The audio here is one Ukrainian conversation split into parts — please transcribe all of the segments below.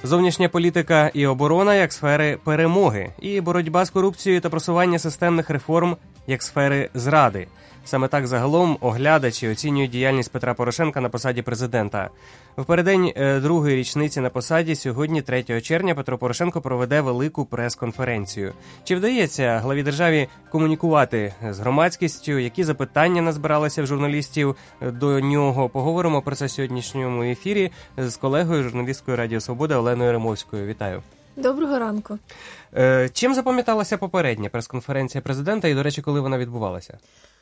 Зовнішня політика і оборона як сфери перемоги, і боротьба з корупцією та просування системних реформ як сфери зради. Саме так загалом оглядачі оцінюють діяльність Петра Порошенка на посаді президента. В переддень другої річниці на посаді сьогодні, 3 червня, Петро Порошенко проведе велику прес-конференцію. Чи вдається главі державі комунікувати з громадськістю? Які запитання назбиралися в журналістів до нього? Поговоримо про це в сьогоднішньому ефірі з колегою, журналісткою Радіо Свобода Оленою Римовською. Вітаю. Доброго ранку. Чим запам'яталася попередня прес-конференція президента і, до речі, коли вона відбувалася?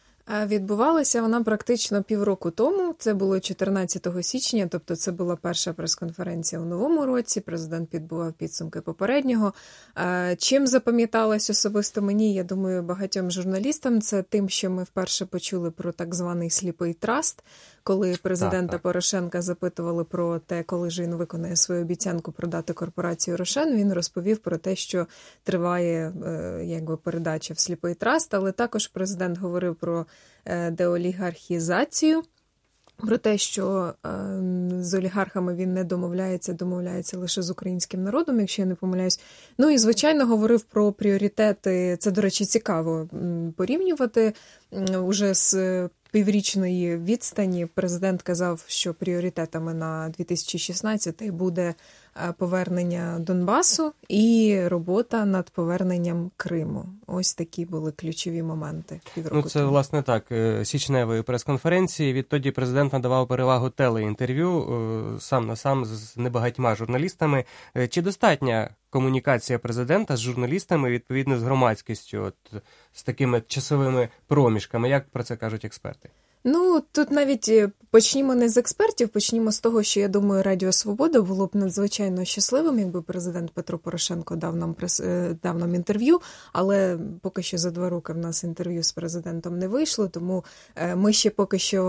Відбувалася вона практично півроку тому, це було 14 січня, тобто це була перша прес-конференція у новому році, президент підбивав підсумки попереднього. Чим запам'яталась особисто мені, я думаю, багатьом журналістам, це тим, що ми вперше почули про так званий сліпий траст, коли президента Порошенка запитували про те, коли ж він виконає свою обіцянку продати корпорацію «Рошен», він розповів про те, що триває передача в сліпий траст, але також президент говорив про деолігархізацію, про те, що з олігархами він не домовляється лише з українським народом, якщо я не помиляюсь. Ну і, звичайно, говорив про пріоритети. Це, до речі, цікаво порівнювати. Уже з піврічної відстані президент казав, що пріоритетами на 2016 буде повернення Донбасу і робота над поверненням Криму. Ось такі були ключові моменти півроку. Це, власне, так, січневої прес-конференції. Відтоді президент надавав перевагу телеінтерв'ю сам на сам з небагатьма журналістами. Чи достатня комунікація президента з журналістами, відповідно, з громадськістю, з такими часовими проміжками? Як про це кажуть експерти? Тут навіть почнімо не з експертів, почнімо з того, що, я думаю, Радіо Свобода було б надзвичайно щасливим, якби президент Петро Порошенко дав нам інтерв'ю, але поки що за 2 роки в нас інтерв'ю з президентом не вийшло, тому ми ще поки що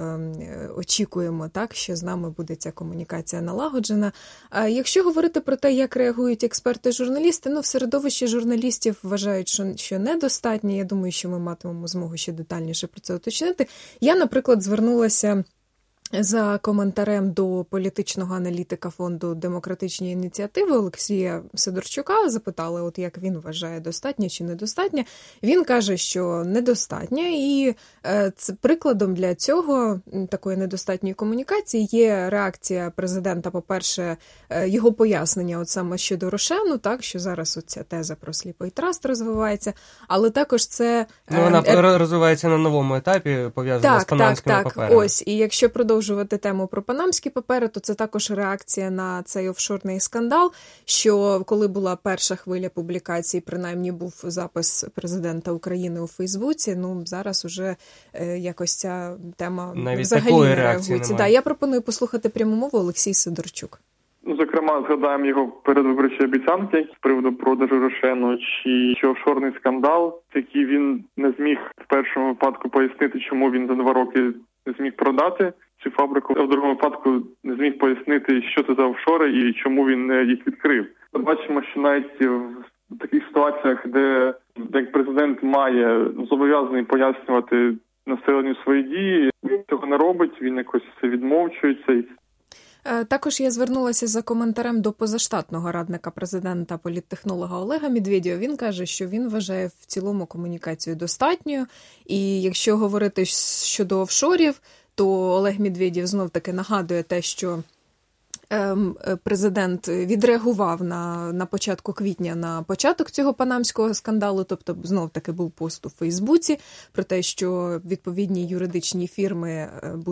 очікуємо, так, що з нами буде ця комунікація налагоджена. Якщо говорити про те, як реагують експерти-журналісти, в середовищі журналістів вважають, що недостатньо. Я думаю, що ми матимемо змогу ще детальніше про це уточнити. Я, наприклад, звернулася за коментарем до політичного аналітика фонду «Демократичні ініціативи» Олексія Сидорчука, запитали, як він вважає, достатньо чи недостатньо. Він каже, що недостатньо, і прикладом для цього, такої недостатньої комунікації, є реакція президента, по-перше, його пояснення саме щодо Рошену, так, що зараз оця теза про сліпий траст розвивається, але також це... вона розвивається на новому етапі, пов'язана з панамськими паперами. Ось, і якщо продовжувати тему про панамські папери, то це також реакція на цей офшорний скандал, що коли була перша хвиля публікацій, принаймні був запис президента України у Фейсбуці, зараз уже якось ця тема навіть взагалі не реагується. Я пропоную послухати пряму мову Олексій Сидорчук. Зокрема, згадаємо його передвиборчі обіцянки з приводу продажу Рошену чи офшорний скандал, який він не зміг в першому випадку пояснити, чому він за 2 роки не зміг продати цю фабрику, а в другому випадку не зміг пояснити, що це за офшори і чому він їх відкрив. Ми бачимо, що навіть в таких ситуаціях, де президент має зобов'язаний пояснювати населенню свої дії, він цього не робить, він якось відмовчується. Також я звернулася за коментарем до позаштатного радника президента, політтехнолога Олега Медведєва. Він каже, що він вважає в цілому комунікацію достатньою. І якщо говорити щодо офшорів, то Олег Медведєв знов-таки нагадує те, що президент відреагував на початку квітня на початок цього панамського скандалу, тобто знов-таки був пост у Фейсбуці про те, що відповідні юридичні фірми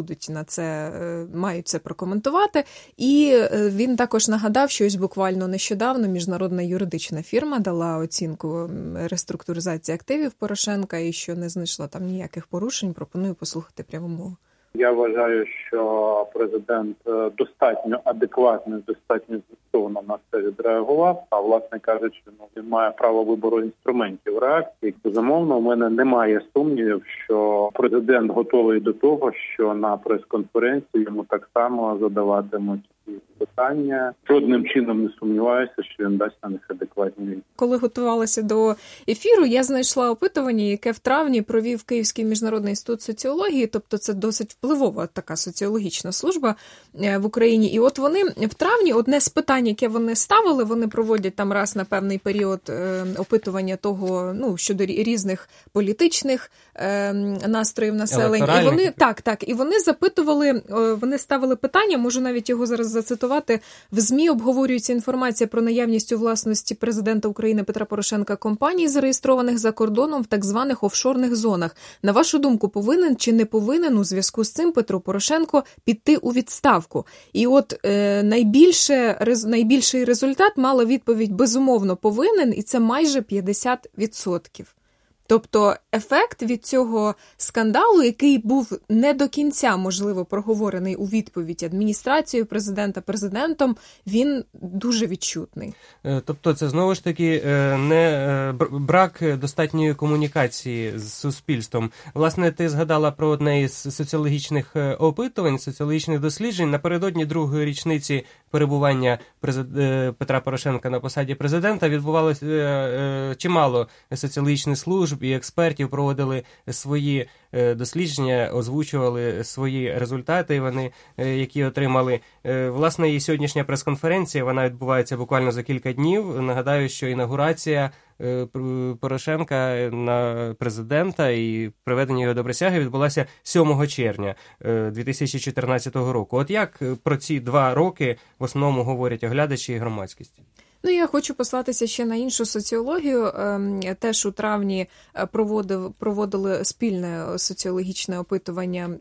мають це прокоментувати. І він також нагадав, що ось буквально нещодавно міжнародна юридична фірма дала оцінку реструктуризації активів Порошенка і що не знайшла там ніяких порушень. Пропоную послухати пряму мову. Я вважаю, що президент достатньо адекватно, достатньо змістовно на це відреагував. А, власне кажучи, він має право вибору інструментів реакції. Безумовно, у мене немає сумнівів, що президент готовий до того, що на прес-конференції йому так само задаватимуть питання. Жодним чином не сумніваюся, що він дасть на них адекватні відповіді. Коли готувалася до ефіру, я знайшла опитування, яке в травні провів Київський міжнародний інститут соціології, тобто це досить впливова така соціологічна служба в Україні. І от вони в травні, одне з питань, яке вони ставили, вони проводять там раз на певний період опитування того, щодо різних політичних настроїв населення. І вони і вони запитували, вони ставили питання, можу навіть його зараз зацитувати. В ЗМІ обговорюється інформація про наявність у власності президента України Петра Порошенка компаній, зареєстрованих за кордоном в так званих офшорних зонах. На вашу думку, повинен чи не повинен у зв'язку з цим Петро Порошенко піти у відставку? І от найбільший результат мала відповідь «безумовно повинен», і це майже 50%. Тобто ефект від цього скандалу, який був не до кінця, можливо, проговорений у відповідь адміністрацією президента, президентом, він дуже відчутний. Тобто це, знову ж таки, не брак достатньої комунікації з суспільством. Власне, ти згадала про одне із соціологічних опитувань, соціологічних досліджень. Напередодні другої річниці перебування Петра Порошенка на посаді президента відбувалося чимало соціологічних служб, і експертів проводили свої дослідження, озвучували свої результати, вони, які отримали. Власне, і сьогоднішня прес-конференція, вона відбувається буквально за кілька днів. Нагадаю, що інаугурація Порошенка на президента і приведення його до присяги відбулася 7 червня 2014 року. От як про ці 2 роки в основному говорять оглядачі і громадськість? Я хочу послатися ще на іншу соціологію. Теж у травні проводили спільне соціологічне опитування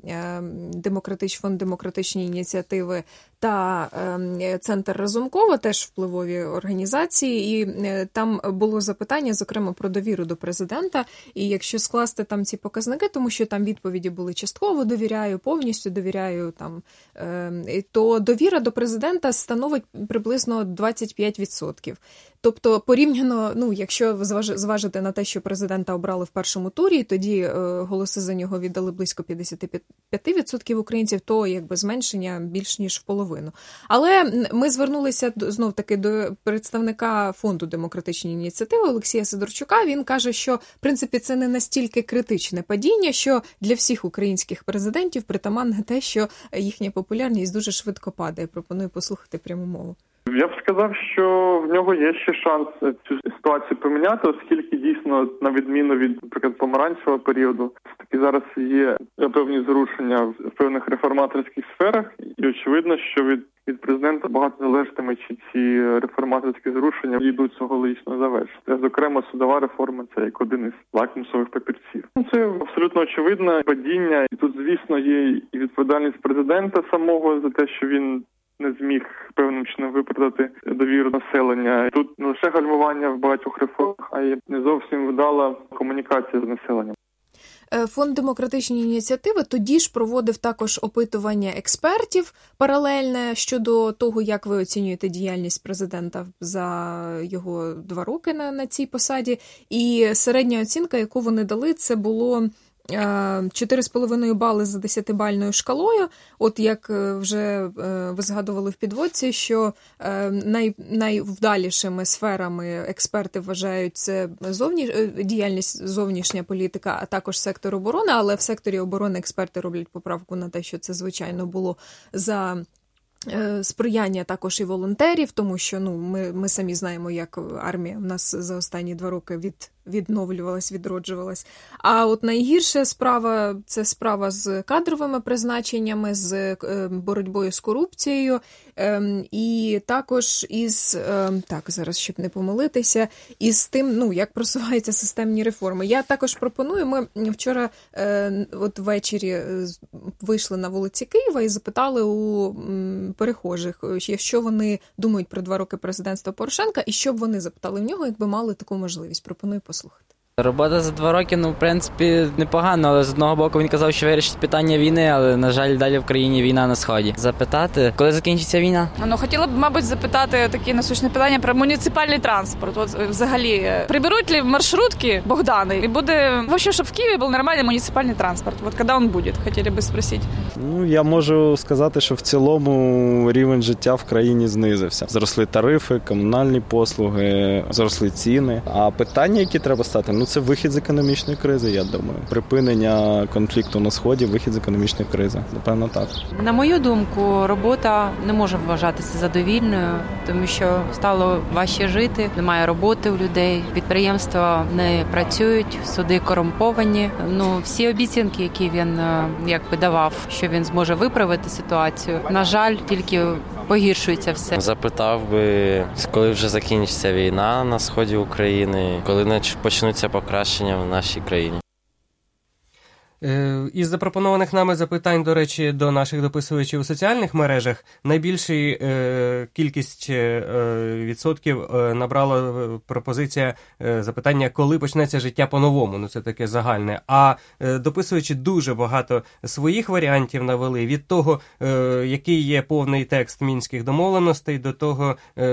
Фонд демократичні ініціативи та Центр Разумкова, теж впливові організації, і там було запитання, зокрема, про довіру до президента, і якщо скласти там ці показники, тому що там відповіді були частково довіряю, повністю довіряю, то довіра до президента становить приблизно 25%. Тобто порівняно, якщо зважити на те, що президента обрали в першому турі, тоді голоси за нього віддали близько 55% українців, то якби зменшення більш ніж в половину. Але ми звернулися знов-таки до представника Фонду демократичні ініціативи Олексія Сидорчука. Він каже, що в принципі це не настільки критичне падіння, що для всіх українських президентів притаманне те, що їхня популярність дуже швидко падає. Пропоную послухати пряму мову. Я б сказав, що в нього є ще шанс цю ситуацію поміняти, оскільки дійсно, на відміну від, наприклад, помаранчевого періоду, таки зараз є певні зрушення в певних реформаторських сферах, і очевидно, що від президента багато залежатиме, чи ці реформаторські зрушення йдуть цього логічного завершення. Зокрема, судова реформа – це як один із лакмусових папірців. Це абсолютно очевидне падіння. І тут, звісно, є і відповідальність президента самого за те, що він не зміг певним чином виправдати довіру населення. Тут не лише гальмування в багатьох реформах, а й не зовсім вдала комунікація з населенням. Фонд демократичні ініціативи тоді ж проводив також опитування експертів паралельне щодо того, як ви оцінюєте діяльність президента за його 2 роки на цій посаді. І середня оцінка, яку вони дали, це було 4,5 бали за 10-бальною шкалою. От як вже ви згадували в підводці, що найвдалішими сферами експерти вважають це діяльність зовнішня політика, а також сектор оборони, але в секторі оборони експерти роблять поправку на те, що це, звичайно, було за сприяння також і волонтерів, тому що ми самі знаємо, як армія в нас за останні 2 роки відновлювалась, відроджувалась. А от найгірша справа – це справа з кадровими призначеннями, з боротьбою з корупцією і також із, зараз, щоб не помилитися, із тим, як просуваються системні реформи. Я також пропоную, ми вчора от ввечері вийшли на вулиці Києва і запитали у перехожих, що вони думають про 2 роки президентства Порошенка, і що б вони запитали в нього, якби мали таку можливість. Пропоную послухати. Робота за 2 роки, в принципі, непогано, але з одного боку він казав, що вирішить питання війни, але, на жаль, далі в країні війна на Сході. Запитати, коли закінчиться війна? Хотіла б, мабуть, запитати таке насущне питання про муніципальний транспорт. От взагалі, приберуть ли маршрутки Богдани? І буде, в общем, щоб в Києві був нормальний муніципальний транспорт. От коли він буде, хотіли б спросити. Я можу сказати, що в цілому рівень життя в країні знизився. Зросли тарифи, комунальні послуги, зросли ціни. А питання, які треба стати, це вихід з економічної кризи, я думаю. Припинення конфлікту на Сході, вихід з економічної кризи. Напевно, так. На мою думку, робота не може вважатися задовільною, тому що стало важче жити, немає роботи у людей, підприємства не працюють, суди корумповані. Всі обіцянки, які він давав, що він зможе виправити ситуацію, на жаль, тільки погіршується все. Запитав би, коли вже закінчиться війна на сході України, коли почнуться покращення в нашій країні. Із запропонованих нами запитань, до речі, до наших дописувачів у соціальних мережах найбільшу кількість відсотків набрала пропозиція запитання, коли почнеться життя по-новому. Це таке загальне. А дописувачі дуже багато своїх варіантів навели. Від того, який є повний текст мінських домовленостей, до того,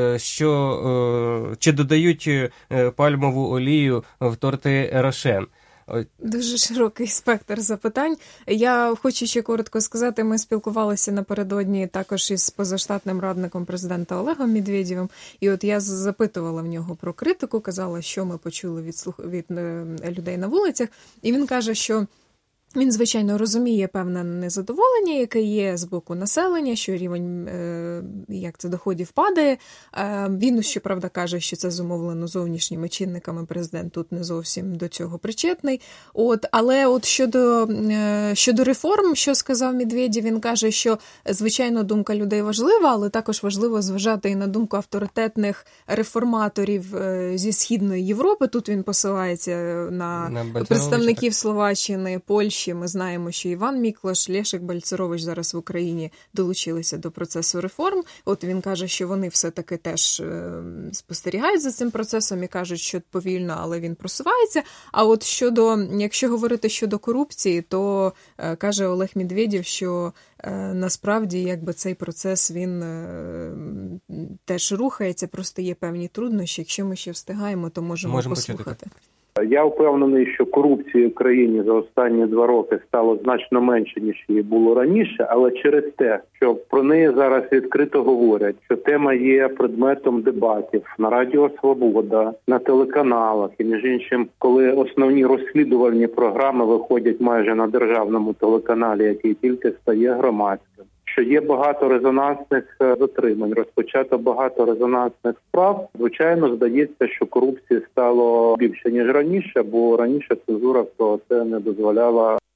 чи додають пальмову олію в торти Рошен. Дуже широкий спектр запитань. Я хочу ще коротко сказати, ми спілкувалися напередодні також із позаштатним радником президента Олегом Медведєвим, і от я запитувала в нього про критику, казала, що ми почули від людей на вулицях, і він каже, що він, звичайно, розуміє певне незадоволення, яке є з боку населення, що рівень доходів падає. Він, щоправда, каже, що це зумовлено зовнішніми чинниками. Президент тут не зовсім до цього причетний. Але щодо реформ, що сказав Медведєв, він каже, що, звичайно, думка людей важлива, але також важливо зважати і на думку авторитетних реформаторів зі Східної Європи. Тут він посилається на представників Словаччини, Польщі. Ми знаємо, що Іван Міклош, Лешек Бальцерович зараз в Україні долучилися до процесу реформ. От він каже, що вони все-таки теж спостерігають за цим процесом і кажуть, що повільно, але він просувається. А от якщо говорити щодо корупції, то каже Олег Медведєв, що насправді цей процес, він теж рухається, просто є певні труднощі. Якщо ми ще встигаємо, то можемо послухати. Я впевнений, що корупції в країні за останні 2 роки стало значно менше, ніж її було раніше, але через те, що про неї зараз відкрито говорять, що тема є предметом дебатів на Радіо Свобода, на телеканалах і, між іншим, коли основні розслідувальні програми виходять майже на державному телеканалі, який тільки стає громадським. Що є багато резонансних затримань, розпочато багато резонансних справ. Звичайно, здається, що корупції стало більше, ніж раніше, бо раніше цензура про це не дозволяла